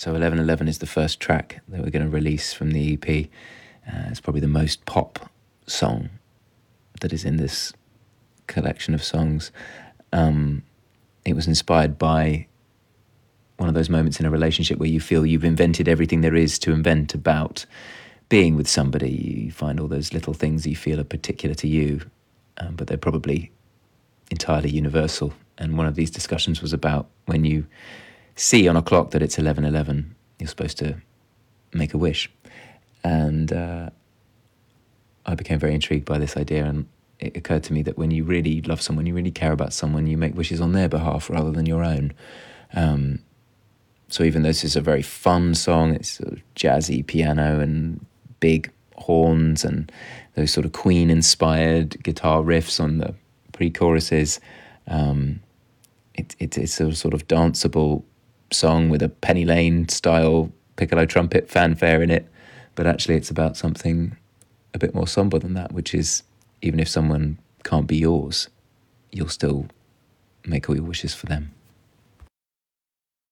So 1111 is the first track that we're going to release from the EP. It's probably the most pop song that is in this collection of songs. It was inspired by one of those moments in a relationship where you feel you've invented everything there is to invent about being with somebody. You find all those little things you feel are particular to you, but they're probably entirely universal. And one of these discussions was about when you see on a clock that it's 11:11, you're supposed to make a wish. And I became very intrigued by this idea, and it occurred to me that when you really love someone, you really care about someone, you make wishes on their behalf rather than your own. So even though this is a very fun song, it's sort of jazzy piano and big horns and those sort of Queen-inspired guitar riffs on the pre-choruses, it's a sort of danceable song with a Penny Lane-style piccolo trumpet fanfare in it, but actually it's about something a bit more somber than that, which is even if someone can't be yours, you'll still make all your wishes for them.